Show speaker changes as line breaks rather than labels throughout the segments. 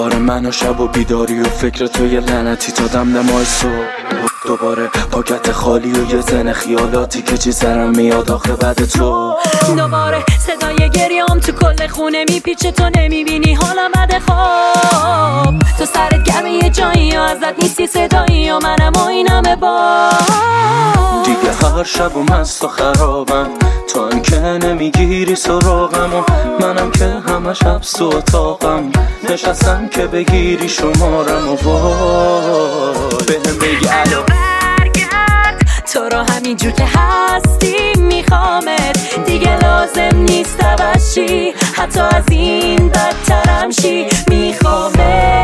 دوباره من و شب و بیداری و فکر تو یه لعنتی تا دمدمای صبح. دوباره پاکت خالی و یه زن خیالاتی که چی سرم میاد آخه بعد تو.
دوباره صدای گریام تو کل خونه میپیچه، تو نمیبینی حالم بد خواب. تو سرت گرمه یه جایی و ازت نیستی صدایی و منم و اینم باب.
دیگه هر شب و مست و خرابم، تو هم که نمیگیری سراغم و منم که همش حبس و اتاقم. نشستم که بگیری شمارم و وای بهم بگی الو
برگرد، تو رو همینجور که هستی میخوامت. دیگه لازم نیست بشی، حتی از این بدترم شی. میخوامت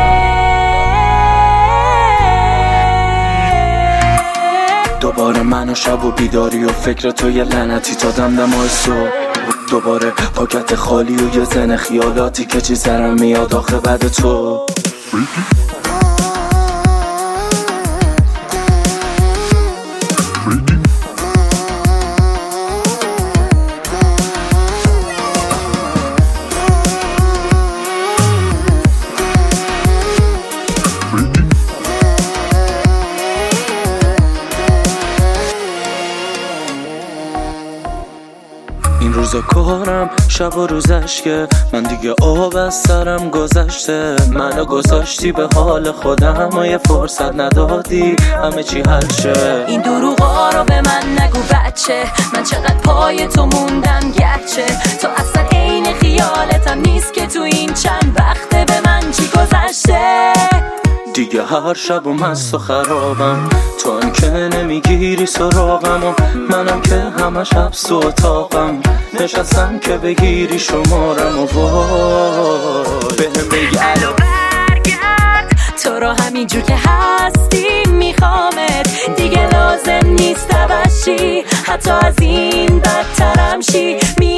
دوباره من و شب و بیداری و فکر تو یه لعنتی تا دمدمای صبح. دوباره پاکت خالی و یه زن خیالاتی که چی سرم میاد آخه بعد تو. این روزا کارم شب و روزش که من دیگه آب از سرم گذشته. منو گذاشتی به حال خودم و یه فرصت ندادی همه چی حل شه.
این دروغا رو به من نگو بچه، من چقدر پای تو موندم گرچه تو اصلا عین خیالتم نیست که تو این چند وقته به من چی گذشته.
دیگه هر شب و مست و خرابم، تو هم که نمیگیری سراغم و منم که همش حبس و اتاقم. نشستم که بگیری شمارم و وای بهم بگی الو
برگرد، تو رو همینجور که هستی میخوامت. دیگه لازم نیست بشی، حتی از این بدترم شی.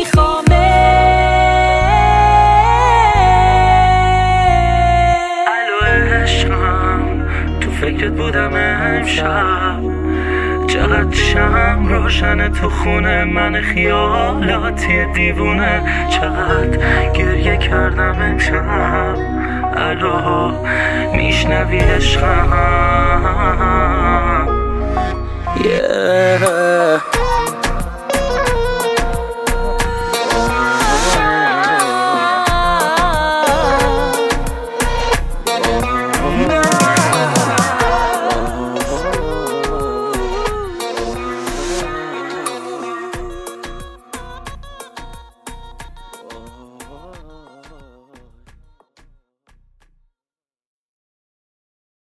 فکرت بودم امشب، چقدر شم روشنه تو خونه من خیالاتی دیوونه. چقدر گریه کردم امشب، الو میشنوی عشقم.